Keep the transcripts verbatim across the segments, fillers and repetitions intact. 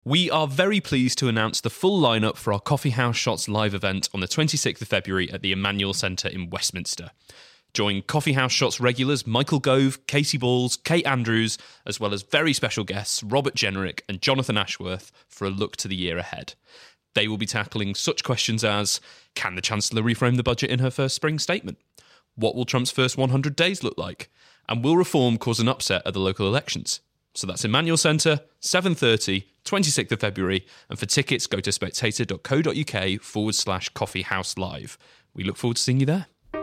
We are very pleased to announce the full lineup for our Coffee House Shots live event on the twenty-sixth of February at the Emmanuel Centre in Westminster. Join Coffee House Shots regulars Michael Gove, Casey Balls, Kate Andrews, as well as very special guests Robert Jenrick and Jonathan Ashworth for a look to the year ahead. They will be tackling such questions as, can the Chancellor reframe the budget in her first spring statement? What will Trump's first one hundred days look like? And will reform cause an upset at the local elections? So that's Emmanuel Centre, seven thirty, twenty-sixth of February, and for tickets go to spectator.co.uk forward slash coffee house live. We look forward to seeing you there.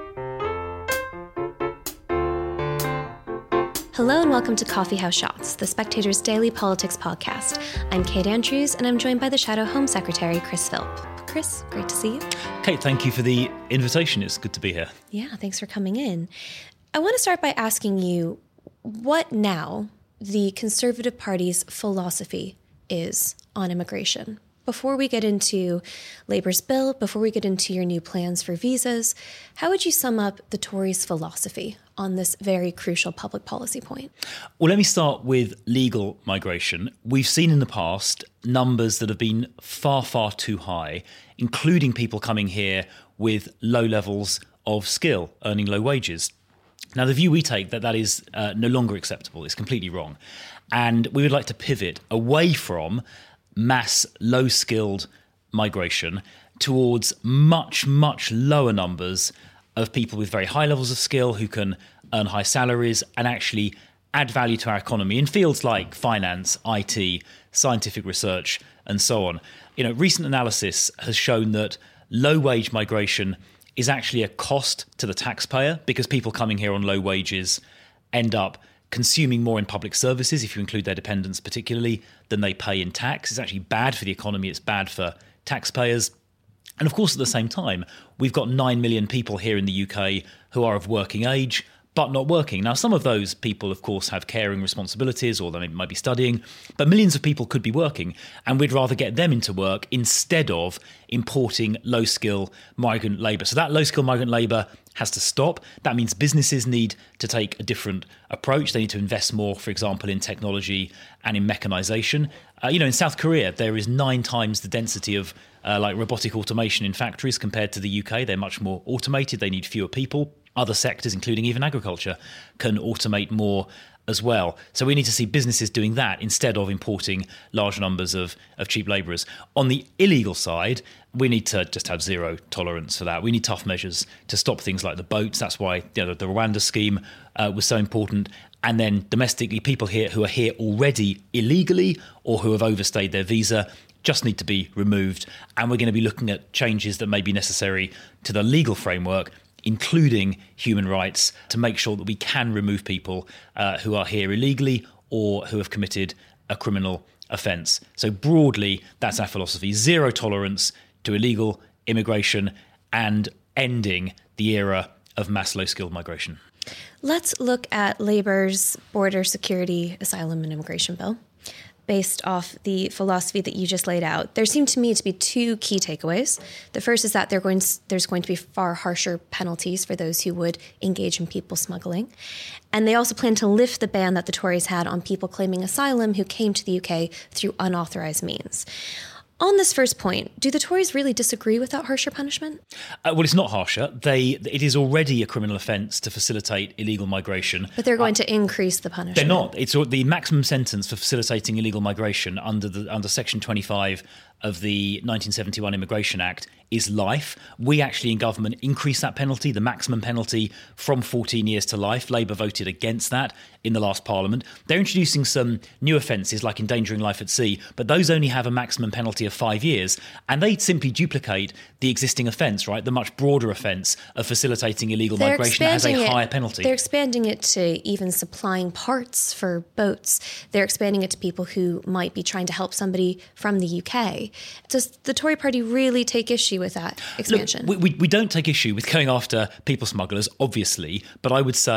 Hello and welcome to Coffee House Shots, the Spectator's daily politics podcast. I'm Kate Andrews and I'm joined by the Shadow Home Secretary, Chris Philp. Chris, great to see you. Kate, thank you for the invitation. It's good to be here. Yeah, thanks for coming in. I want to start by asking you what now the Conservative Party's philosophy is on immigration. Before we get into Labour's bill, before we get into your new plans for visas, how would you sum up the Tories' philosophy on this very crucial public policy point? Well, let me start with legal migration. We've seen in the past numbers that have been far, far too high, including people coming here with low levels of skill, earning low wages. Now, the view we take that that is uh, no longer acceptable is completely wrong. And we would like to pivot away from mass low-skilled migration towards much, much lower numbers of people with very high levels of skill who can earn high salaries and actually add value to our economy in fields like finance, I T, scientific research, and so on. You know, recent analysis has shown that low-wage migration is actually a cost to the taxpayer because people coming here on low wages end up consuming more in public services, if you include their dependents particularly, than they pay in tax. It's actually bad for the economy. It's bad for taxpayers. And of course, at the same time, we've got nine million people here in the U K who are of working age, but not working. Now, some of those people, of course, have caring responsibilities or they might be studying, but millions of people could be working, and we'd rather get them into work instead of importing low-skill migrant labour. So that low-skill migrant labour has to stop. That means businesses need to take a different approach. They need to invest more, for example, in technology and in mechanisation. Uh, you know, in South Korea, there is nine times the density of uh, like robotic automation in factories compared to the U K. They're much more automated. They need fewer people. Other sectors, including even agriculture, can automate more as well. So we need to see businesses doing that instead of importing large numbers of, of cheap labourers. On the illegal side, we need to just have zero tolerance for that. We need tough measures to stop things like the boats. That's why you know, the Rwanda scheme uh, was so important. And then domestically, people here who are here already illegally or who have overstayed their visa just need to be removed. And we're going to be looking at changes that may be necessary to the legal framework, including human rights, to make sure that we can remove people uh, who are here illegally or who have committed a criminal offence. So broadly, that's our philosophy. Zero tolerance to illegal immigration and ending the era of mass low-skilled migration. Let's look at Labour's border security, asylum and immigration bill. Based off the philosophy that you just laid out, there seem to me to be two key takeaways. The first is that going to, there's going to be far harsher penalties for those who would engage in people smuggling. And they also plan to lift the ban that the Tories had on people claiming asylum who came to the U K through unauthorised means. On this first point, do the Tories really disagree with that harsher punishment? Uh, well, it's not harsher. They, it is already a criminal offence to facilitate illegal migration. But they're going uh, to increase the punishment. They're not. It's the maximum sentence for facilitating illegal migration under the under Section twenty-five of the nineteen seventy-one Immigration Act is life. We actually in government increased that penalty, the maximum penalty, from fourteen years to life. Labour voted against that in the last Parliament. They're introducing some new offences like endangering life at sea, but those only have a maximum penalty of five years, and they simply duplicate the existing offence, right? The much broader offence of facilitating illegal they're migration that has a it, higher penalty. They're expanding it to even supplying parts for boats. They're expanding it to people who might be trying to help somebody from the U K. Does the Tory party really take issue with that expansion? Look, we, we, we don't take issue with going after people smugglers, obviously, but I would say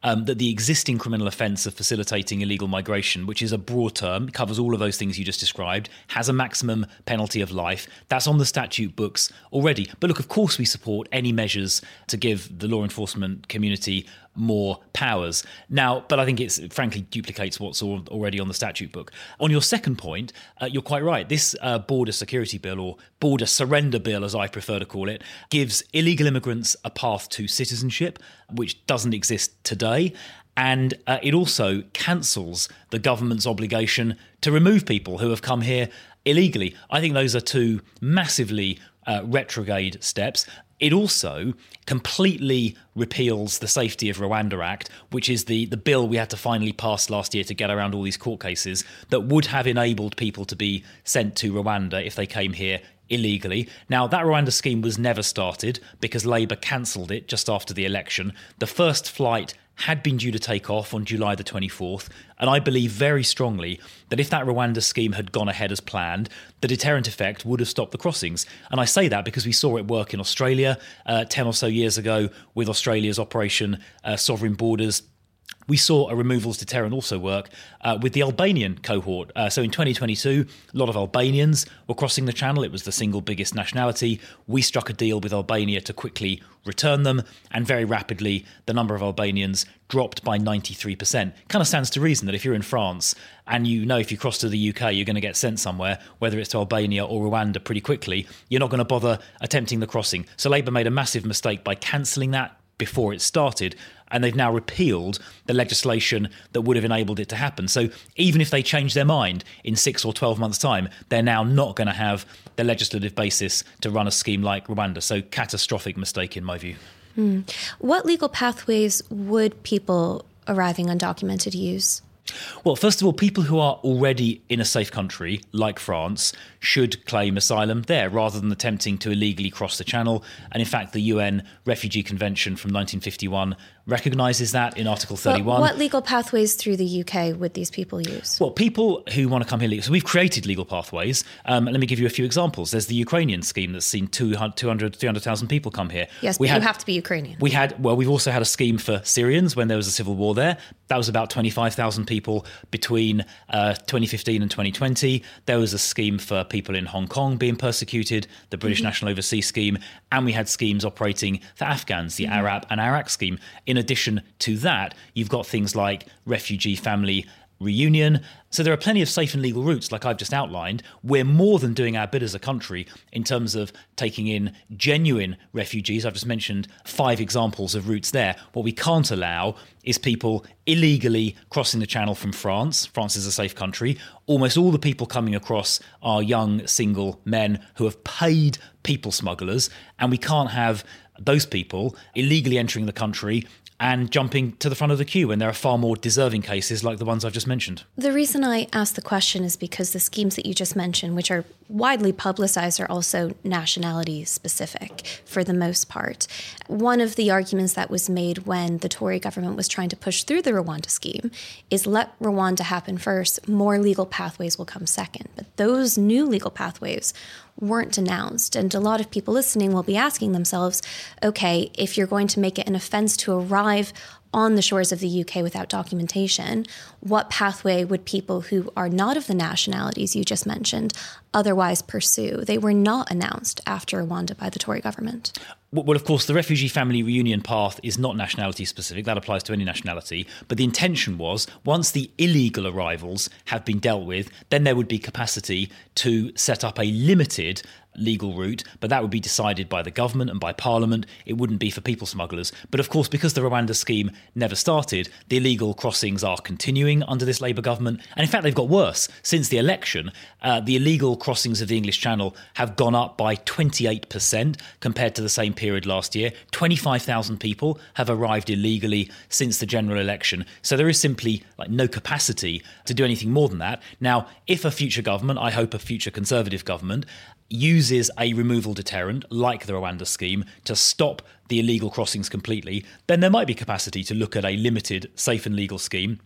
um, that the existing criminal offence of facilitating illegal migration, which is a broad term, covers all of those things you just described, has a maximum penalty of life. That's on the statute books already. But look, of course we support any measures to give the law enforcement community more powers. Now, but I think it's frankly duplicates what's al- already on the statute book. On your second point, uh, you're quite right. This uh, border security bill, or border surrender bill, as I prefer to call it, gives illegal immigrants a path to citizenship, which doesn't exist today. And uh, it also cancels the government's obligation to remove people who have come here illegally. I think those are two massively uh, retrograde steps. It also completely repeals the Safety of Rwanda Act, which is the, the bill we had to finally pass last year to get around all these court cases that would have enabled people to be sent to Rwanda if they came here illegally. Now, that Rwanda scheme was never started because Labour cancelled it just after the election. The first flight had been due to take off on July the twenty-fourth, and I believe very strongly that if that Rwanda scheme had gone ahead as planned, the deterrent effect would have stopped the crossings. And I say that because we saw it work in Australia uh, ten or so years ago with Australia's Operation uh, Sovereign Borders. We saw a removals deterrent also work uh, with the Albanian cohort. Uh, so in twenty twenty-two, a lot of Albanians were crossing the channel. It was the single biggest nationality. We struck a deal with Albania to quickly return them, and very rapidly the number of Albanians dropped by ninety-three percent. Kind of stands to reason that if you're in France and you know if you cross to the U K you're going to get sent somewhere, whether it's to Albania or Rwanda pretty quickly, you're not going to bother attempting the crossing. So Labour made a massive mistake by cancelling that before it started, and they've now repealed the legislation that would have enabled it to happen. So even if they change their mind in six or twelve months' time, they're now not going to have the legislative basis to run a scheme like Rwanda. So catastrophic mistake in my view. Hmm. What legal pathways would people arriving undocumented use? Well, first of all, people who are already in a safe country, like France, should claim asylum there rather than attempting to illegally cross the channel. And in fact, the U N Refugee Convention from nineteen fifty-one recognises that in Article thirty-one. But what legal pathways through the U K would these people use? Well, people who want to come here legally. So we've created legal pathways. Um, let me give you a few examples. There's the Ukrainian scheme that's seen two hundred, three hundred thousand people come here. Yes, we but had, you have to be Ukrainian. We had, well, we've also had a scheme for Syrians when there was a civil war there. That was about twenty-five thousand people between uh, twenty fifteen and twenty twenty. There was a scheme for people in Hong Kong being persecuted, the British mm-hmm. National Overseas Scheme, and we had schemes operating for Afghans, the mm-hmm. Arab and Iraq scheme. In addition to that, you've got things like refugee family reunion. So there are plenty of safe and legal routes, like I've just outlined. We're more than doing our bit as a country in terms of taking in genuine refugees. I've just mentioned five examples of routes there. What we can't allow is people illegally crossing the channel from France. France is a safe country. Almost all the people coming across are young single men who have paid people smugglers, and we can't have those people illegally entering the country and jumping to the front of the queue when there are far more deserving cases like the ones I've just mentioned. The reason I asked the question is because the schemes that you just mentioned, which are widely publicized, are also nationality specific for the most part. One of the arguments that was made when the Tory government was trying to push through the Rwanda scheme is let Rwanda happen first, more legal pathways will come second. But those new legal pathways weren't announced. And a lot of people listening will be asking themselves, okay, if you're going to make it an offense to arrive on the shores of the U K without documentation, what pathway would people who are not of the nationalities you just mentioned otherwise pursue? They were not announced after Rwanda by the Tory government. Well, of course, the refugee family reunion path is not nationality specific. That applies to any nationality. But the intention was, once the illegal arrivals have been dealt with, then there would be capacity to set up a limited legal route, but that would be decided by the government and by Parliament. It wouldn't be for people smugglers. But of course, because the Rwanda scheme never started, the illegal crossings are continuing under this Labour government. And in fact, they've got worse. Since the election, uh, the illegal crossings of the English Channel have gone up by twenty-eight percent compared to the same period last year. twenty-five thousand people have arrived illegally since the general election. So there is simply like no capacity to do anything more than that. Now, if a future government, I hope a future Conservative government, uses a removal deterrent like the Rwanda scheme to stop the illegal crossings completely, then there might be capacity to look at a limited, safe and legal scheme.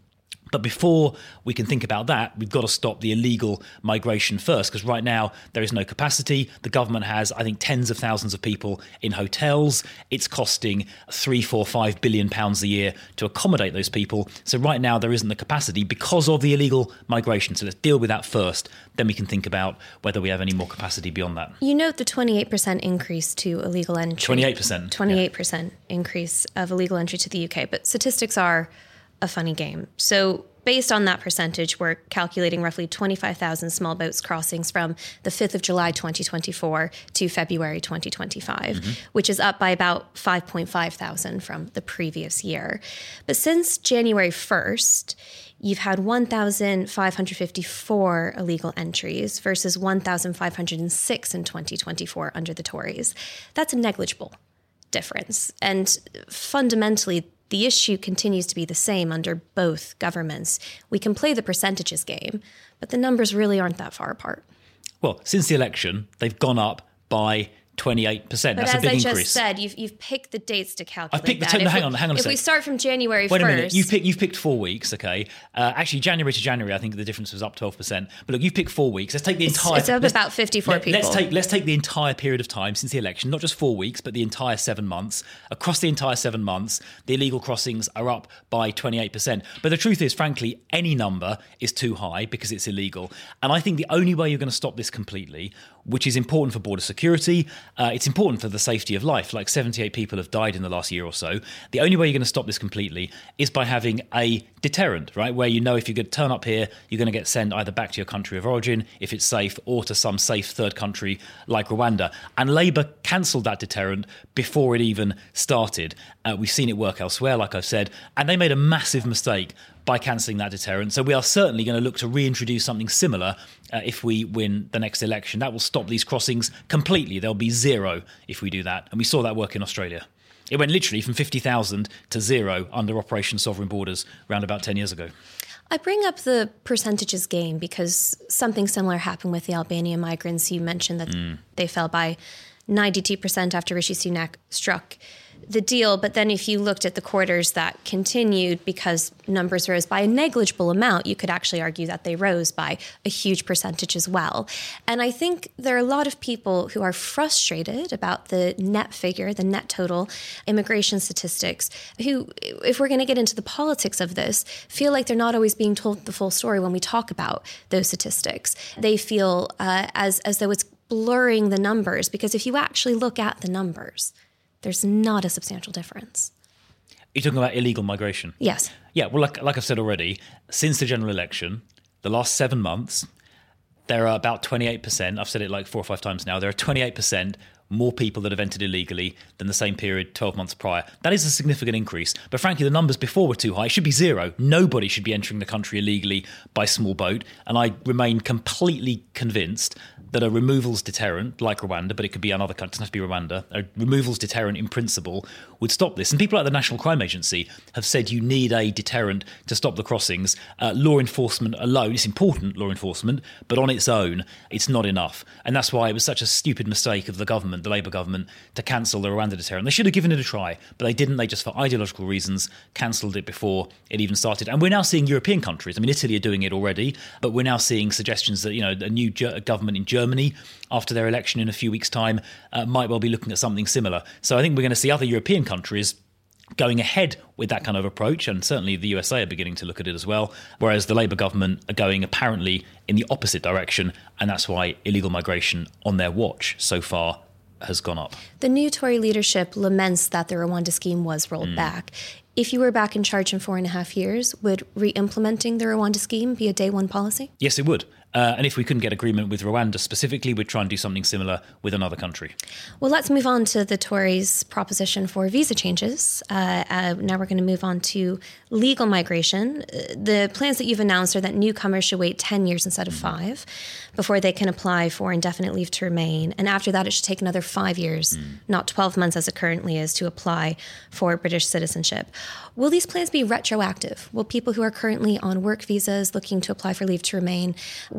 But before we can think about that, we've got to stop the illegal migration first, because right now there is no capacity. The government has, I think, tens of thousands of people in hotels. It's costing three, four, five billion pounds a year to accommodate those people. So right now there isn't the capacity because of the illegal migration. So let's deal with that first. Then we can think about whether we have any more capacity beyond that. You note the twenty-eight percent increase to illegal entry. twenty-eight percent. twenty-eight percent yeah. increase of illegal entry to the U K. But statistics are a funny game. So based on that percentage, we're calculating roughly twenty-five thousand small boats crossings from the fifth of July twenty twenty-four to February twenty twenty-five, mm-hmm. which is up by about five point five thousand from the previous year. But since January first, you've had one thousand five hundred fifty-four illegal entries versus one thousand five hundred six in twenty twenty-four under the Tories. That's a negligible difference. And fundamentally, the issue continues to be the same under both governments. We can play the percentages game, but the numbers really aren't that far apart. Well, since the election, they've gone up by twenty-eight percent. But That's as a big I increase. just said, you've you've picked the dates to calculate I've picked the that. t- no, hang we, on, hang on a If sec. we start from January Wait first... a minute, you've picked, you've picked four weeks, okay? Uh, actually, January to January, I think the difference was up twelve percent. But look, you've picked four weeks. Let's take the It's, entire... it's up about fifty-four let, people. Let's take, let's take the entire period of time since the election, not just four weeks, but the entire seven months. Across the entire seven months, the illegal crossings are up by twenty-eight percent. But the truth is, frankly, any number is too high because it's illegal. And I think the only way you're going to stop this completely, which is important for border security, uh, it's important for the safety of life. Like seventy-eight people have died in the last year or so. The only way you're going to stop this completely is by having a deterrent, right? Where you know if you're going to turn up here, you're going to get sent either back to your country of origin, if it's safe, or to some safe third country like Rwanda. And Labour cancelled that deterrent before it even started. Uh, we've seen it work elsewhere, like I've said, and they made a massive mistake by cancelling that deterrent. So we are certainly going to look to reintroduce something similar uh, if we win the next election. That will stop these crossings completely. There'll be zero if we do that. And we saw that work in Australia. It went literally from fifty thousand to zero under Operation Sovereign Borders around about ten years ago. I bring up the percentages game because something similar happened with the Albanian migrants. You mentioned that mm. they fell by ninety-two percent after Rishi Sunak struck the deal. But then if you looked at the quarters that continued, because numbers rose by a negligible amount, you could actually argue that they rose by a huge percentage as well. And I think there are a lot of people who are frustrated about the net figure, the net total immigration statistics, who, if we're going to get into the politics of this, feel like they're not always being told the full story when we talk about those statistics. They feel uh, as, as though it's blurring the numbers, because if you actually look at the numbers, there's not a substantial difference. You're talking about illegal migration? Yes. Yeah, well, like, like I've said already, since the general election, the last seven months, there are about twenty-eight percent, I've said it like four or five times now, there are twenty-eight percent more people that have entered illegally than the same period twelve months prior. That is a significant increase. But frankly, the numbers before were too high. It should be zero. Nobody should be entering the country illegally by small boat. And I remain completely convinced that a removals deterrent, like Rwanda, but it could be another country, it doesn't have to be Rwanda, a removals deterrent in principle would stop this. And people like the National Crime Agency have said you need a deterrent to stop the crossings. Uh, law enforcement alone, it's important, law enforcement, but on its own, it's not enough. And that's why it was such a stupid mistake of the government, the Labour government, to cancel the Rwanda deterrent. They should have given it a try, but they didn't. They just, for ideological reasons, cancelled it before it even started. And we're now seeing European countries, I mean, Italy are doing it already, but we're now seeing suggestions that, you know, a new ge- government in Germany, after their election in a few weeks' time, uh, might well be looking at something similar. So I think we're going to see other European countries going ahead with that kind of approach, and certainly the U S A are beginning to look at it as well, whereas the Labour government are going apparently in the opposite direction, and that's why illegal migration on their watch so far has gone up. The new Tory leadership laments that the Rwanda scheme was rolled mm. back. If you were back in charge in four and a half years, would re-implementing the Rwanda scheme be a day one policy? Yes, it would. Uh, and if we couldn't get agreement with Rwanda specifically, we'd try and do something similar with another country. Well, let's move on to the Tories' proposition for visa changes. Uh, uh, now we're going to move on to legal migration. Uh, the plans that you've announced are that newcomers should wait ten years instead of five before they can apply for indefinite leave to remain. And after that, it should take another five years, mm. not twelve months as it currently is, to apply for British citizenship. Will these plans be retroactive? Will people who are currently on work visas looking to apply for leave to remain, will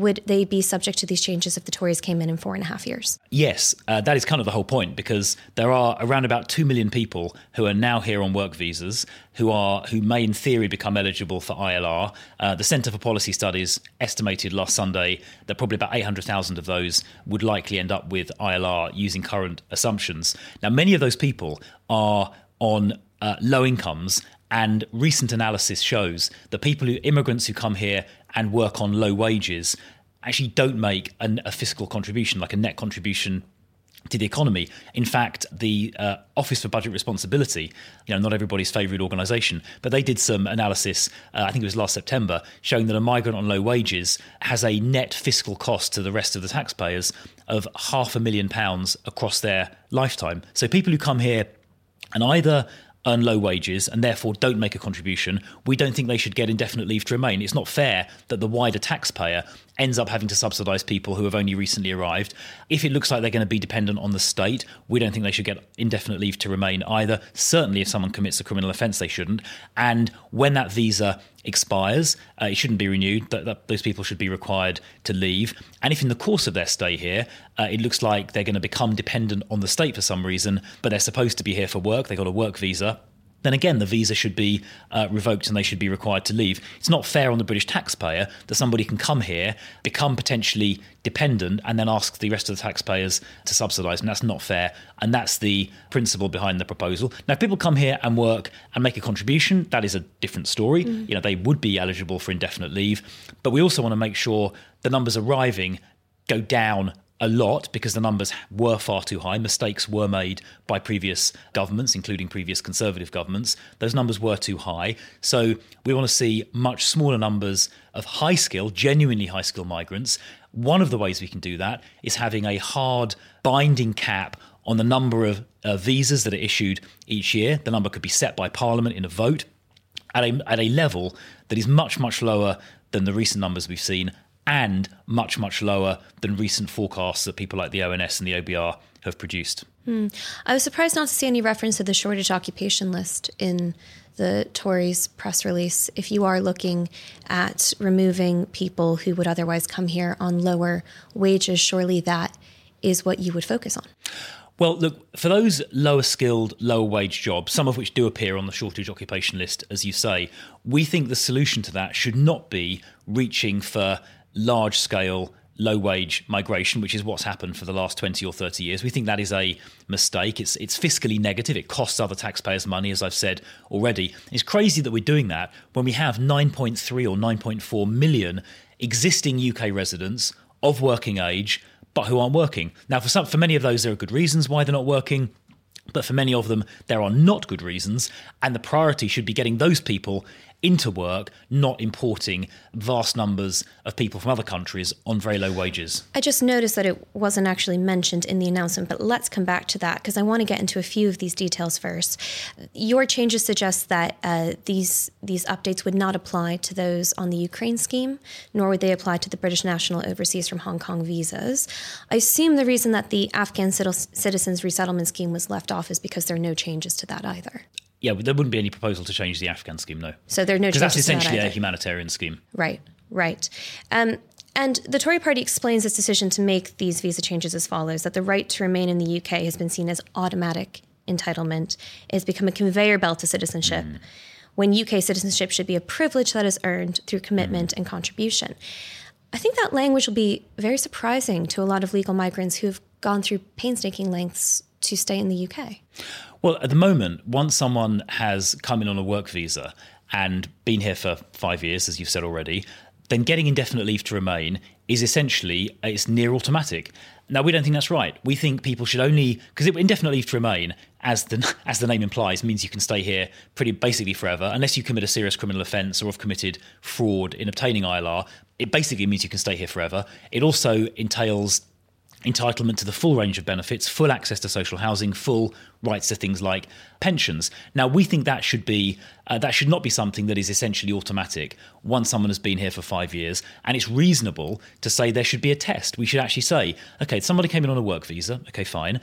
would they be subject to these changes if the Tories came in in four and a half years? Yes, uh, that is kind of the whole point, because there are around about two million people who are now here on work visas who are who may in theory become eligible for I L R. Uh, the Centre for Policy Studies estimated last Sunday that probably about eight hundred thousand of those would likely end up with I L R using current assumptions. Now, many of those people are on uh, low incomes, and recent analysis shows that people who immigrants who come here and work on low wages actually don't make an, a fiscal contribution, like a net contribution to the economy. In fact, the uh, Office for Budget Responsibility, you know, not everybody's favourite organisation, but they did some analysis, uh, I think it was last September, showing that a migrant on low wages has a net fiscal cost to the rest of the taxpayers of half a million pounds across their lifetime. So people who come here and either earn low wages and therefore don't make a contribution, we don't think they should get indefinite leave to remain. It's not fair that the wider taxpayer ends up having to subsidise people who have only recently arrived. If it looks like they're going to be dependent on the state, we don't think they should get indefinite leave to remain either. Certainly if someone commits a criminal offence, they shouldn't. And when that visa expires, uh, it shouldn't be renewed. That, that, those people should be required to leave. And if in the course of their stay here, uh, it looks like they're going to become dependent on the state for some reason, but they're supposed to be here for work, they've got a work visa, then again, the visa should be uh, revoked and they should be required to leave. It's not fair on the British taxpayer that somebody can come here, become potentially dependent, and then ask the rest of the taxpayers to subsidise, and that's not fair. And that's the principle behind the proposal. Now, if people come here and work and make a contribution, that is a different story. Mm. You know, they would be eligible for indefinite leave. But we also want to make sure the numbers arriving go down a lot, because the numbers were far too high. Mistakes were made by previous governments, including previous Conservative governments. Those numbers were too high. So we want to see much smaller numbers of high skill, genuinely high skill migrants. One of the ways we can do that is having a hard binding cap on the number of uh, visas that are issued each year. The number could be set by Parliament in a vote at a, at a level that is much, much lower than the recent numbers we've seen, and much, much lower than recent forecasts that people like the O N S and the O B R have produced. Hmm. I was surprised not to see any reference to the shortage occupation list in the Tories' press release. If you are looking at removing people who would otherwise come here on lower wages, surely that is what you would focus on. Well, look, for those lower skilled, lower wage jobs, some of which do appear on the shortage occupation list, as you say, we think the solution to that should not be reaching for large scale, low wage migration, which is what's happened for the last twenty or thirty years. We think that is a mistake. It's it's fiscally negative. It costs other taxpayers money, as I've said already. It's crazy that we're doing that when we have nine point three or nine point four million existing U K residents of working age, but who aren't working. Now, for some, for many of those, there are good reasons why they're not working. But for many of them, there are not good reasons. And the priority should be getting those people into work, not importing vast numbers of people from other countries on very low wages. I just noticed that it wasn't actually mentioned in the announcement, but let's come back to that because I want to get into a few of these details first. Your changes suggest that uh, these these updates would not apply to those on the Ukraine scheme, nor would they apply to the British national overseas from Hong Kong visas. I assume the reason that the Afghan citizens resettlement scheme was left off is because there are no changes to that either. Yeah, there wouldn't be any proposal to change the Afghan scheme, no. So there are no changes to that either. Because that's essentially a humanitarian scheme. Right, right. Um, and the Tory party explains its decision to make these visa changes as follows, that the right to remain in the U K has been seen as automatic entitlement. It has become a conveyor belt to citizenship, mm. when U K citizenship should be a privilege that is earned through commitment mm. and contribution. I think that language will be very surprising to a lot of legal migrants who have gone through painstaking lengths to stay in the U K. Well, at the moment, once someone has come in on a work visa and been here for five years, as you've said already, then getting indefinite leave to remain is essentially, it's near automatic. Now, we don't think that's right. We think people should only, because indefinite leave to remain, as the as the name implies, means you can stay here pretty basically forever, unless you commit a serious criminal offence or have committed fraud in obtaining I L R. It basically means you can stay here forever. It also entails entitlement to the full range of benefits, full access to social housing, full rights to things like pensions. Now, we think that should be uh, that should not be something that is essentially automatic once someone has been here for five years. And it's reasonable to say there should be a test. We should actually say, OK, somebody came in on a work visa. OK, fine.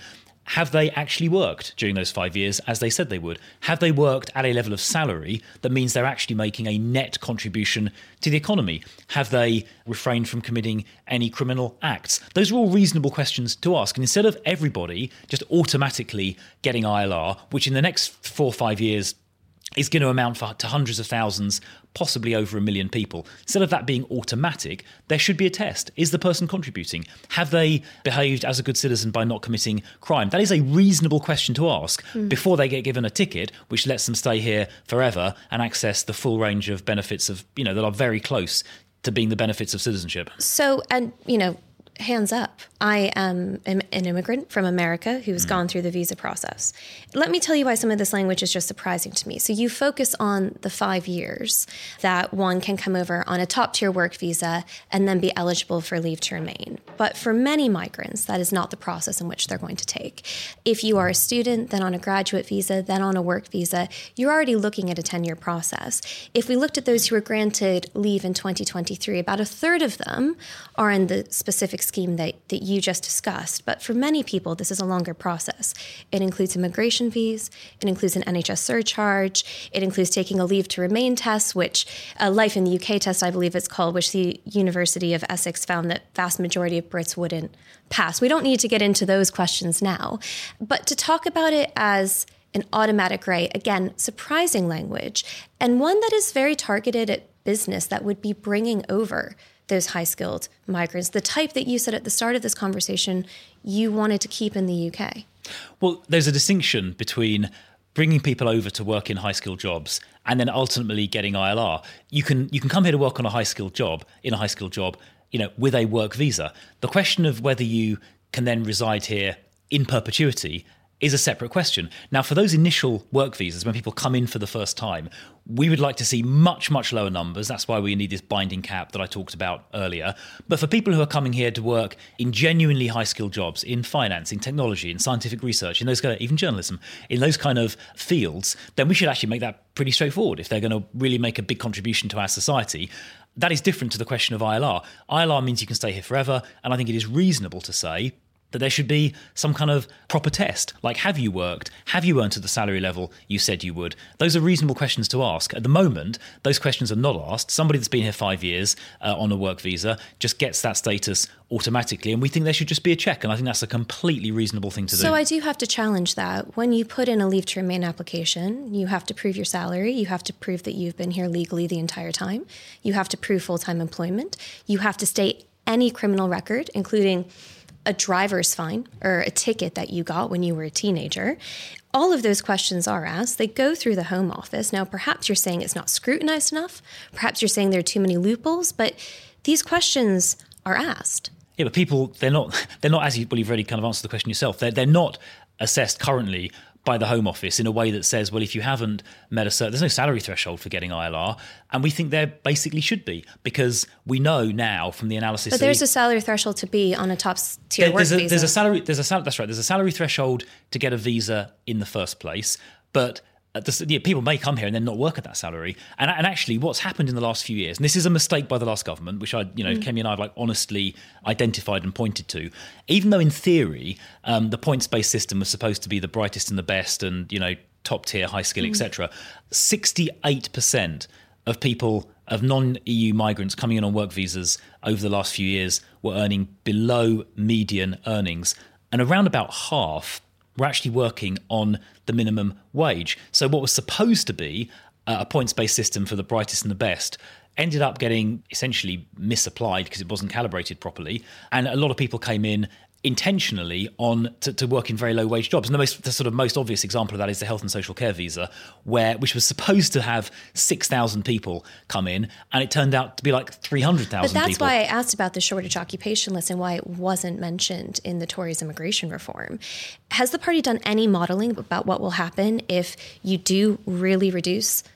have they actually worked during those five years as they said they would? Have they worked at a level of salary that means they're actually making a net contribution to the economy? Have they refrained from committing any criminal acts? Those are all reasonable questions to ask. And instead of everybody just automatically getting I L R, which in the next four or five years is going to amount for, to hundreds of thousands, possibly over a million people. Instead of that being automatic, there should be a test. Is the person contributing? Have they behaved as a good citizen by not committing crime? That is a reasonable question to ask mm. before they get given a ticket, which lets them stay here forever and access the full range of benefits of, you know, that are very close to being the benefits of citizenship. So, and, you know, hands up, I am an immigrant from America who's mm. gone through the visa process. Let me tell you why some of this language is just surprising to me. So you focus on the five years that one can come over on a top tier work visa and then be eligible for leave to remain. But for many migrants, that is not the process in which they're going to take. If you are a student, then on a graduate visa, then on a work visa, you're already looking at a ten-year process. If we looked at those who were granted leave in twenty twenty-three, about a third of them are in the specific scheme that, that you just discussed. But for many people, this is a longer process. It includes immigration fees. It includes an N H S surcharge. It includes taking a leave to remain test, which a Life in the U K test, I believe it's called, which the University of Essex found that vast majority of Brits wouldn't pass. We don't need to get into those questions now. But to talk about it as an automatic right, again, surprising language, and one that is very targeted at business that would be bringing over those high-skilled migrants, the type that you said at the start of this conversation you wanted to keep in the U K. Well, there's a distinction between bringing people over to work in high-skilled jobs and then ultimately getting I L R. You can you can come here to work on a high-skilled job, in a high-skilled job, you know, with a work visa. The question of whether you can then reside here in perpetuity is a separate question. Now, for those initial work visas, when people come in for the first time, we would like to see much, much lower numbers. That's why we need this binding cap that I talked about earlier. But for people who are coming here to work in genuinely high-skilled jobs, in finance, in technology, in scientific research, in those kind of, even journalism, in those kind of fields, then we should actually make that pretty straightforward. If they're going to really make a big contribution to our society, that is different to the question of I L R. I L R means you can stay here forever, and I think it is reasonable to say that there should be some kind of proper test, like have you worked? Have you earned to the salary level you said you would? Those are reasonable questions to ask. At the moment, those questions are not asked. Somebody that's been here five years uh, on a work visa just gets that status automatically, and we think there should just be a check, and I think that's a completely reasonable thing to do. So I do have to challenge that. When you put in a leave to remain application, you have to prove your salary, you have to prove that you've been here legally the entire time, you have to prove full-time employment, you have to state any criminal record, including a driver's fine or a ticket that you got when you were a teenager. All of those questions are asked. They go through the Home Office. Now, perhaps you're saying it's not scrutinized enough. Perhaps you're saying there are too many loopholes, but these questions are asked. Yeah, but people, they're not, they're not, as you, well, you've already kind of answered the question yourself, they're, they're not assessed currently by the Home Office in a way that says, well, if you haven't met a certain, there's no salary threshold for getting I L R, and we think there basically should be, because we know now from the analysis. But there's a salary threshold to be on a top tier there, work there's a, visa. There's a salary. There's a sal- that's right. There's a salary threshold to get a visa in the first place, but. The, yeah, people may come here and then not work at that salary. And, and actually what's happened in the last few years, and this is a mistake by the last government, which I, you know, mm. Kemi and I have like honestly identified and pointed to, even though in theory, um, the points-based system was supposed to be the brightest and the best and, you know, top tier, high skill, mm. et cetera, sixty-eight percent of people, of non-E U migrants coming in on work visas over the last few years were earning below median earnings. And around about half were actually working on the minimum wage. So what was supposed to be a points-based system for the brightest and the best ended up getting essentially misapplied because it wasn't calibrated properly. And a lot of people came in intentionally on to, to work in very low wage jobs. And the most the sort of most obvious example of that is the health and social care visa, where which was supposed to have six thousand people come in, and it turned out to be like three hundred thousand people. But that's why I asked about the shortage occupation list and why it wasn't mentioned in the Tories' immigration reform. Has the party done any modeling about what will happen if you do really reduce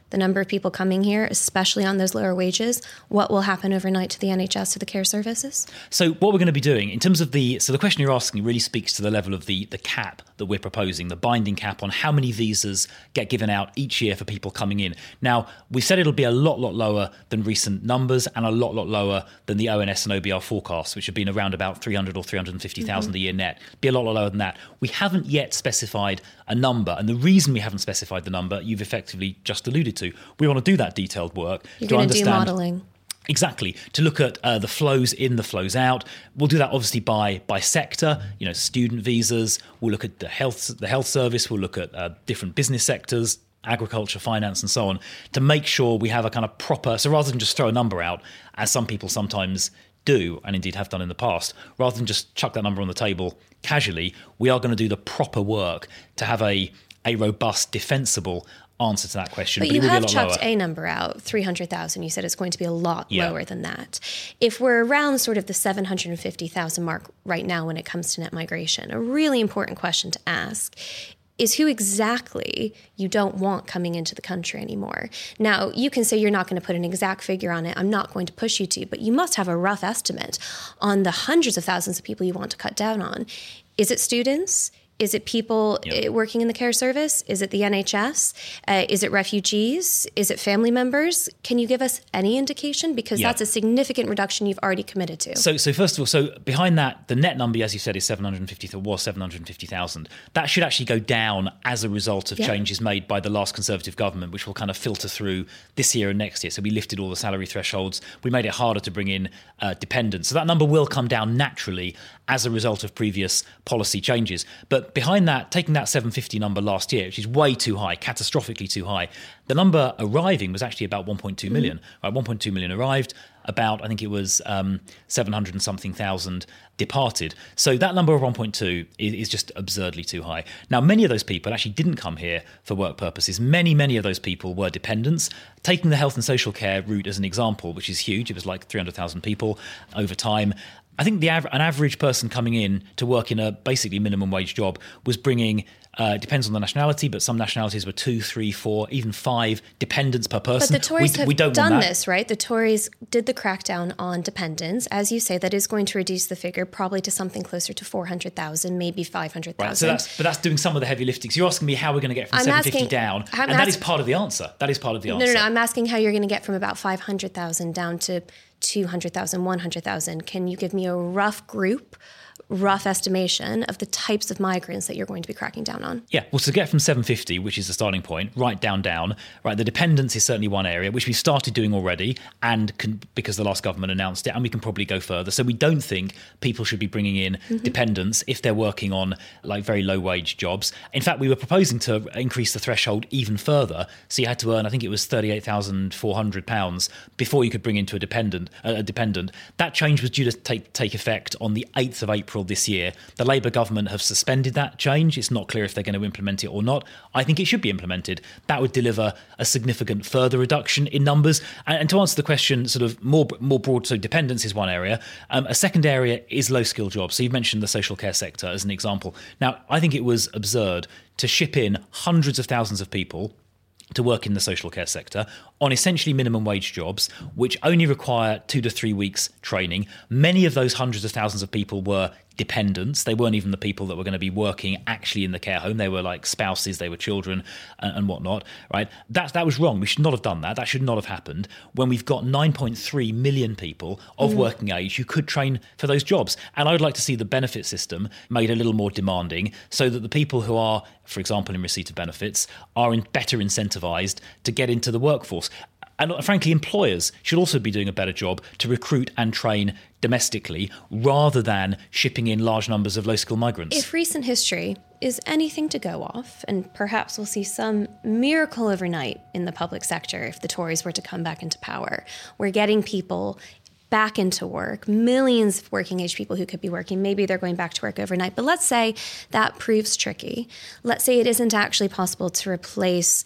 the number of people coming here, especially on those lower wages, what will happen overnight to the N H S, to the care services? So what we're going to be doing in terms of the, so the question you're asking really speaks to the level of the, the cap that we're proposing, the binding cap on how many visas get given out each year for people coming in. Now, we said it'll be a lot, lot lower than recent numbers and a lot, lot lower than the O N S and O B R forecasts, which have been around about three hundred or three hundred fifty thousand mm-hmm. a year net. Be a lot, lot lower than that. We haven't yet specified a number. And the reason we haven't specified the number, you've effectively just alluded to. We want to do that detailed work. You're going to do modelling. Exactly. To look at uh, the flows in, the flows out. We'll do that obviously by by sector, you know, student visas. We'll look at the health, the health service. We'll look at uh, different business sectors, agriculture, finance, and so on, to make sure we have a kind of proper, so rather than just throw a number out, as some people sometimes do, and indeed have done in the past, rather than just chuck that number on the table casually, we are going to do the proper work to have a, a robust, defensible answer to that question. But, but you have a chucked lower. a number out, three hundred thousand. You said it's going to be a lot yeah. lower than that. If we're around sort of the seven hundred fifty thousand mark right now when it comes to net migration, a really important question to ask is who exactly you don't want coming into the country anymore. Now, you can say you're not going to put an exact figure on it. I'm not going to push you to, but you must have a rough estimate on the hundreds of thousands of people you want to cut down on. Is it students? Is it people yep. working in the care service? Is it the N H S? Uh, is it refugees? Is it family members? Can you give us any indication? Because yep. that's a significant reduction you've already committed to. So, so first of all, so behind that, the net number, as you said, is seven hundred fifty. Was seven hundred fifty thousand. That should actually go down as a result of yep. changes made by the last Conservative government, which will kind of filter through this year and next year. So we lifted all the salary thresholds. We made it harder to bring in uh, dependents. So that number will come down naturally as a result of previous policy changes. But behind that, taking that seven hundred fifty number last year, which is way too high, catastrophically too high, the number arriving was actually about one point two million. Mm. Right, one point two million arrived, about, I think it was um, seven hundred and something thousand departed. So that number of one point two is, is just absurdly too high. Now, many of those people actually didn't come here for work purposes. Many, many of those people were dependents. Taking the health and social care route as an example, which is huge, it was like three hundred thousand people over time. I think the av- an average person coming in to work in a basically minimum wage job was bringing, uh, it depends on the nationality, but some nationalities were two, three, four, even five dependents per person. But the Tories we, have we don't done this, right? The Tories did the crackdown on dependents. As you say, that is going to reduce the figure probably to something closer to four hundred thousand, maybe five hundred thousand. Right, so that's, but that's doing some of the heavy lifting. So you're asking me how we're going to get from I'm seven hundred fifty asking, down, I'm and ask- that is part of the answer. That is part of the answer. No, no, no. I'm asking how you're going to get from about five hundred thousand down to two hundred thousand, one hundred thousand. Can you give me a rough group, rough estimation of the types of migrants that you're going to be cracking down on? Yeah, well, to get from seven hundred fifty, which is the starting point, right down, down, right, the dependence is certainly one area, which we started doing already, and can, because the last government announced it, and we can probably go further. So we don't think people should be bringing in mm-hmm. dependents if they're working on like very low wage jobs. In fact, we were proposing to increase the threshold even further. So you had to earn, I think it was thirty-eight thousand four hundred pounds before you could bring into a dependent. Uh, a dependent. That change was due to take, take effect on the eighth of April this year. The Labour government have suspended that change. It's not clear if they're going to implement it or not. I think it should be implemented. That would deliver a significant further reduction in numbers. And, and to answer the question sort of more more broad, so dependence is one area. Um, a second area is low-skilled jobs. So you mentioned the social care sector as an example. Now, I think it was absurd to ship in hundreds of thousands of people to work in the social care sector on essentially minimum wage jobs, which only require two to three weeks training. Many of those hundreds of thousands of people were dependents. They weren't even the people that were going to be working actually in the care home. They were like spouses, they were children and, and whatnot, right? That, that was wrong. We should not have done that. That should not have happened when we've got nine point three million people of mm. working age who could train for those jobs. And I would like to see the benefit system made a little more demanding so that the people who are, for example, in receipt of benefits, are in better incentivized to get into the workforce. And frankly, employers should also be doing a better job to recruit and train domestically rather than shipping in large numbers of low-skilled migrants. If recent history is anything to go off, and perhaps we'll see some miracle overnight in the public sector if the Tories were to come back into power, we're getting people back into work, millions of working age people who could be working. Maybe they're going back to work overnight. But let's say that proves tricky. Let's say it isn't actually possible to replace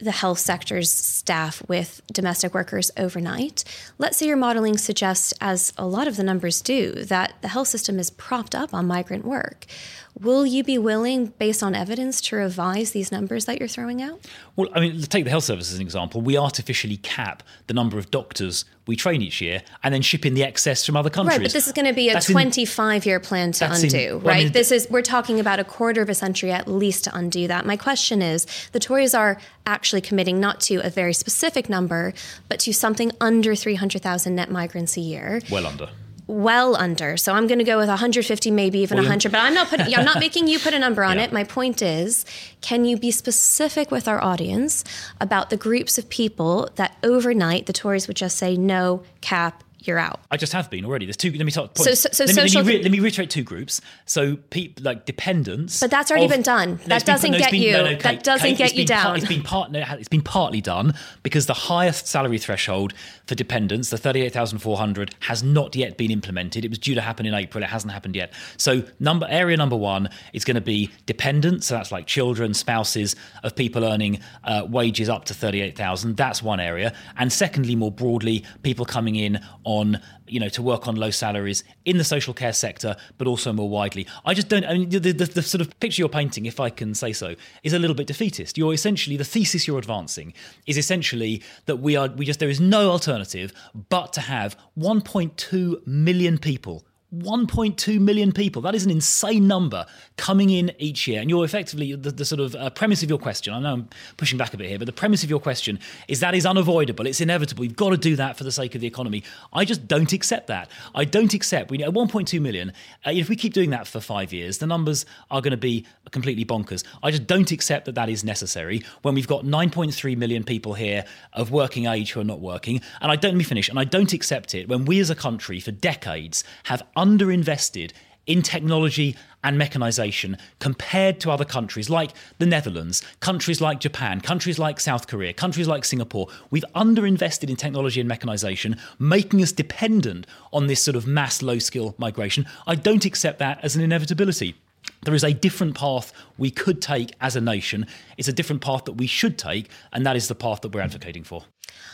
the health sector's staff with domestic workers overnight. Let's say your modeling suggests, as a lot of the numbers do, that the health system is propped up on migrant work. Will you be willing, based on evidence, to revise these numbers that you're throwing out? Well, I mean, take the health service as an example. We artificially cap the number of doctors we train each year and then ship in the excess from other countries. Right, but this is going to be a twenty-five-year plan to undo, in, well, right? I mean, this is we're talking about a quarter of a century at least to undo that. My question is, the Tories are actually committing not to a very specific number, but to something under three hundred thousand net migrants a year. Well under. Well under. So I'm going to go with one hundred fifty, maybe even well, one hundred. But I'm not putting. I'm not making you put a number on yeah. it. My point is, can you be specific with our audience about the groups of people that overnight the Tories would just say no, cap, you're out? I just have been already. There's two. Let me talk. So, so, so let, me, social. Let me, re, let me reiterate two groups. So, people like dependents. But that's already of, been done. No, that doesn't been, no, get been, you. No, no, Kate, that doesn't Kate, get you down. Part, it's been part. No, it's been partly done because the highest salary threshold for dependents, the thirty-eight thousand four hundred, has not yet been implemented. It was due to happen in April. It hasn't happened yet. So, number area number one is going to be dependents. So that's like children, spouses of people earning uh, wages up to thirty-eight thousand. That's one area. And secondly, more broadly, people coming in on, you know, to work on low salaries in the social care sector, but also more widely. I just don't, I mean, the, the, the sort of picture you're painting, if I can say so, is a little bit defeatist. You're essentially, the thesis you're advancing is essentially that we are, we just, there is no alternative but to have one point two million people one point two million people. That is an insane number coming in each year. And you're effectively, the, the sort of uh, premise of your question, I know I'm pushing back a bit here, but the premise of your question is that is unavoidable. It's inevitable. You've got to do that for the sake of the economy. I just don't accept that. I don't accept, we at one point two million, uh, if we keep doing that for five years, the numbers are going to be completely bonkers. I just don't accept that that is necessary when we've got nine point three million people here of working age who are not working. And I don't, let me finish, and I don't accept it when we as a country for decades have underinvested in technology and mechanisation compared to other countries like the Netherlands, countries like Japan, countries like South Korea, countries like Singapore. We've underinvested in technology and mechanisation, making us dependent on this sort of mass low-skill migration. I don't accept that as an inevitability. There is a different path we could take as a nation. It's a different path that we should take, and that is the path that we're advocating for.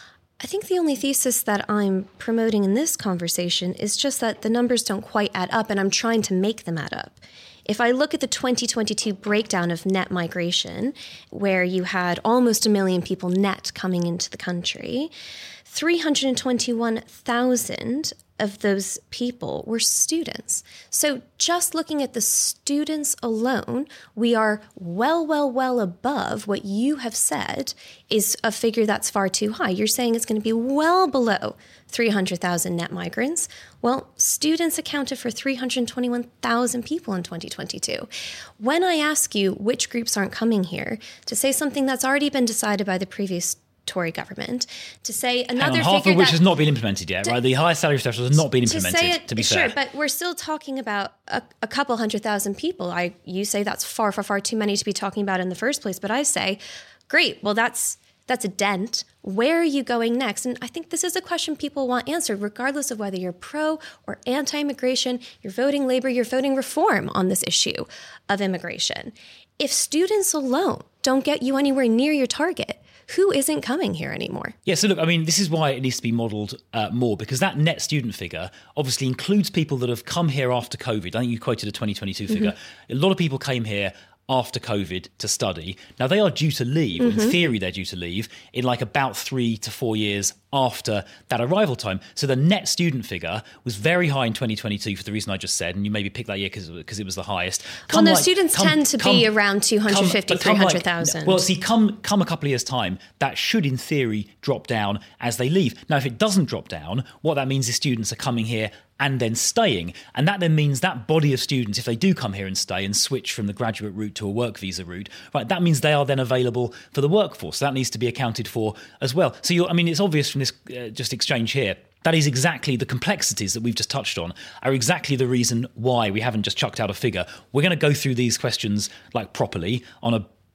I think the only thesis that I'm promoting in this conversation is just that the numbers don't quite add up, and I'm trying to make them add up. If I look at the twenty twenty-two breakdown of net migration, where you had almost a million people net coming into the country, three hundred twenty-one thousand of those people were students. So just looking at the students alone, we are well, well, well above what you have said is a figure that's far too high. You're saying it's going to be well below three hundred thousand net migrants. Well, students accounted for three hundred twenty-one thousand people in twenty twenty-two. When I ask you which groups aren't coming here, to say something that's already been decided by the previous Tory government, to say another Hang on, half figure of which that, has not been implemented yet, to, right? The highest salary threshold has not been implemented, to, it, to be sure, fair. Sure, but we're still talking about a, a couple hundred thousand people. I You say that's far, far, far too many to be talking about in the first place, but I say, great, well, that's that's a dent. Where are you going next? And I think this is a question people want answered, regardless of whether you're pro or anti-immigration, you're voting Labour, you're voting Reform on this issue of immigration. If students alone don't get you anywhere near your target, who isn't coming here anymore? Yeah, so look, I mean, this is why it needs to be modelled uh, more, because that net student figure obviously includes people that have come here after COVID. I think you quoted a twenty twenty-two figure. Mm-hmm. A lot of people came here after COVID to study. Now, they are due to leave, mm-hmm. in theory they're due to leave, in like about three to four years after that arrival time. So the net student figure was very high in twenty twenty-two for the reason I just said, and you maybe picked that year because it was the highest. Come well, no, like, students come, tend to come, be around two hundred fifty, three hundred thousand. Like, well, see, come, come a couple of years' time, that should in theory drop down as they leave. Now, if it doesn't drop down, what that means is students are coming here and then staying. And that then means that body of students, if they do come here and stay and switch from the graduate route to a work visa route, right, that means they are then available for the workforce. So that needs to be accounted for as well. So, you're, I mean, it's obvious from this uh, just exchange here, that is exactly the complexities that we've just touched on are exactly the reason why we haven't just chucked out a figure. We're going to go through these questions like properly on a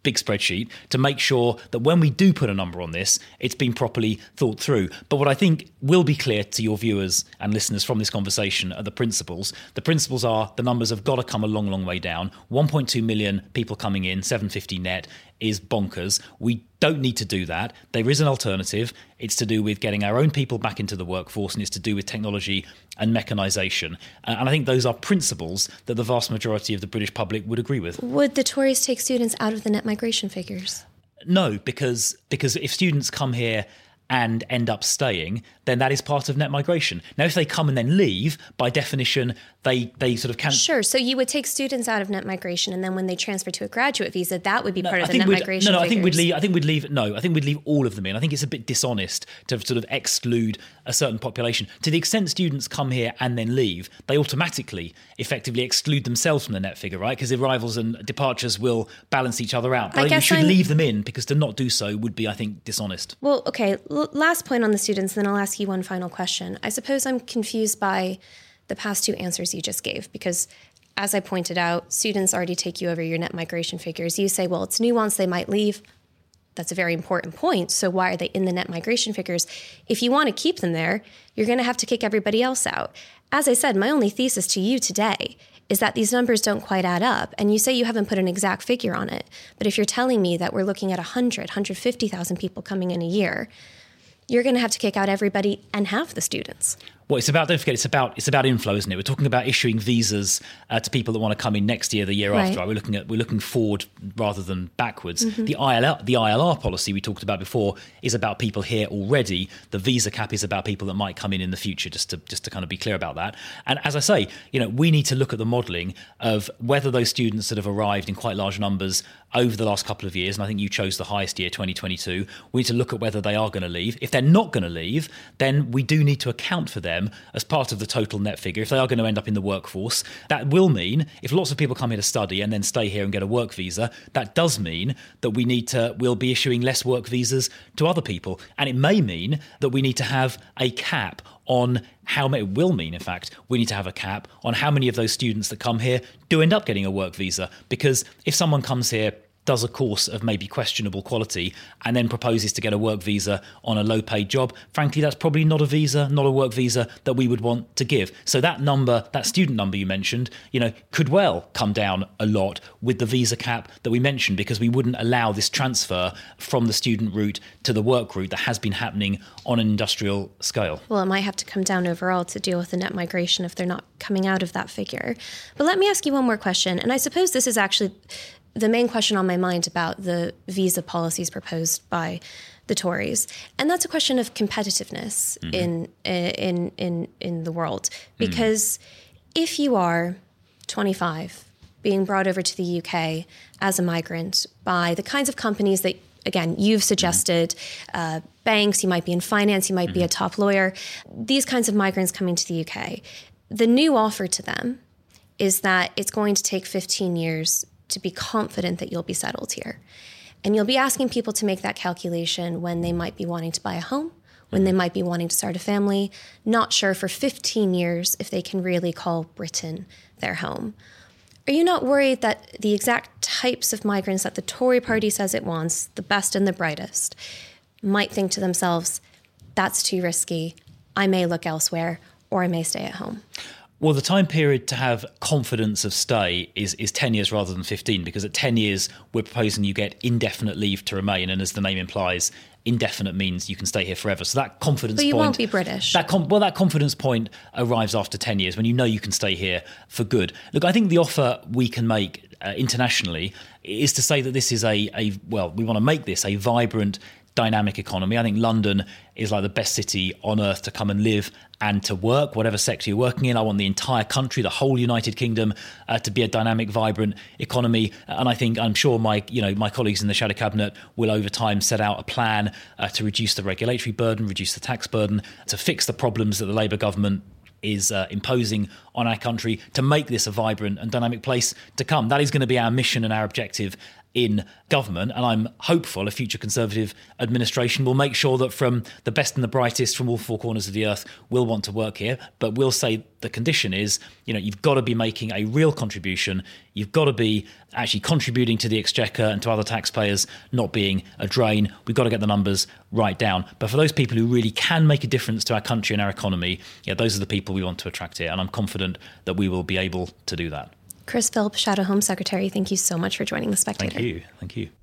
big spreadsheet to make sure that when we do put a number on this, it's been properly thought through. But what I think will be clear to your viewers and listeners from this conversation are the principles. The principles are the numbers have got to come a long, long way down. one point two million people coming in, seven hundred fifty net is bonkers. We don't need to do that. There is an alternative. It's to do with getting our own people back into the workforce, and it's to do with technology and mechanisation. And I think those are principles that the vast majority of the British public would agree with. Would the Tories take students out of the net migration figures? No, because because if students come here and end up staying, then that is part of net migration. Now, if they come and then leave, by definition, they they sort of can't... Sure, so you would take students out of net migration, and then when they transfer to a graduate visa, that would be no, part I of the think net we'd- migration No, no, I figures. think we'd leave. I think we'd leave. No, I think we'd leave all of them in. I think it's a bit dishonest to sort of exclude a certain population. To the extent students come here and then leave, they automatically, effectively exclude themselves from the net figure, right? Because arrivals and departures will balance each other out. But I I think we guess should I'm- leave them in, because to not do so would be, I think, dishonest. Well, okay, l- last point on the students, then I'll ask you one final question. I suppose I'm confused by the past two answers you just gave, because as I pointed out, students already take you over your net migration figures. You say, well, it's nuanced, they might leave. That's a very important point. So why are they in the net migration figures? If you want to keep them there, you're going to have to kick everybody else out. As I said, my only thesis to you today is that these numbers don't quite add up. And you say you haven't put an exact figure on it. But if you're telling me that we're looking at one hundred, one hundred fifty thousand people coming in a year, you're going to have to kick out everybody and half the students. Well, it's about, don't forget, it's about it's about inflow, isn't it? We're talking about issuing visas uh, to people that want to come in next year, the year Right. after. Right? We're looking at we're looking forward rather than backwards. Mm-hmm. The I L R, the I L R policy we talked about before is about people here already. The visa cap is about people that might come in in the future. Just to just to kind of be clear about that. And as I say, you know, we need to look at the modelling of whether those students that have arrived in quite large numbers over the last couple of years, and I think you chose the highest year, twenty twenty-two. We need to look at whether they are going to leave. If they're not going to leave, then we do need to account for them as part of the total net figure. If they are going to end up in the workforce, that will mean, if lots of people come here to study and then stay here and get a work visa, that does mean that we need to, we'll be issuing less work visas to other people. And it may mean that we need to have a cap on how many, it will mean, in fact, we need to have a cap on how many of those students that come here do end up getting a work visa. Because if someone comes here, does a course of maybe questionable quality, and then proposes to get a work visa on a low-paid job, frankly, that's probably not a visa, not a work visa that we would want to give. So that number, that student number you mentioned, you know, could well come down a lot with the visa cap that we mentioned, because we wouldn't allow this transfer from the student route to the work route that has been happening on an industrial scale. Well, it might have to come down overall to deal with the net migration if they're not coming out of that figure. But let me ask you one more question, and I suppose this is actually the main question on my mind about the visa policies proposed by the Tories, and that's a question of competitiveness mm-hmm. in in in in the world. Because mm. if you are twenty-five, being brought over to the U K as a migrant by the kinds of companies that, again, you've suggested, mm-hmm. uh, banks, you might be in finance, you might mm-hmm. be a top lawyer, these kinds of migrants coming to the U K, the new offer to them is that it's going to take fifteen years to be confident that you'll be settled here. And you'll be asking people to make that calculation when they might be wanting to buy a home, when they might be wanting to start a family, not sure for fifteen years if they can really call Britain their home. Are you not worried that the exact types of migrants that the Tory party says it wants, the best and the brightest, might think to themselves, that's too risky, I may look elsewhere, or I may stay at home? Well, the time period to have confidence of stay is, is ten years rather than fifteen, because at ten years, we're proposing you get indefinite leave to remain. And as the name implies, indefinite means you can stay here forever. So that confidence But you point, won't be British. That com- well, that confidence point arrives after ten years, when you know you can stay here for good. Look, I think the offer we can make uh, internationally is to say that this is a, a well, we want to make this a vibrant, dynamic economy. I think London is like the best city on earth to come and live and to work, whatever sector you're working in. I want the entire country, the whole United Kingdom, uh, to be a dynamic, vibrant economy. And I think, I'm sure my, you know, my colleagues in the Shadow Cabinet will over time set out a plan uh, to reduce the regulatory burden, reduce the tax burden, to fix the problems that the Labour government is uh, imposing on our country, to make this a vibrant and dynamic place to come. That is going to be our mission and our objective in government, and I'm hopeful a future Conservative administration will make sure that from the best and the brightest from all four corners of the earth will want to work here. But we'll say the condition is, you know, you've got to be making a real contribution. You've got to be actually contributing to the exchequer and to other taxpayers, not being a drain. We've got to get the numbers right down. But for those people who really can make a difference to our country and our economy, yeah, those are the people we want to attract here. And I'm confident that we will be able to do that. Chris Philp, Shadow Home Secretary, thank you so much for joining The Spectator. Thank you. Thank you.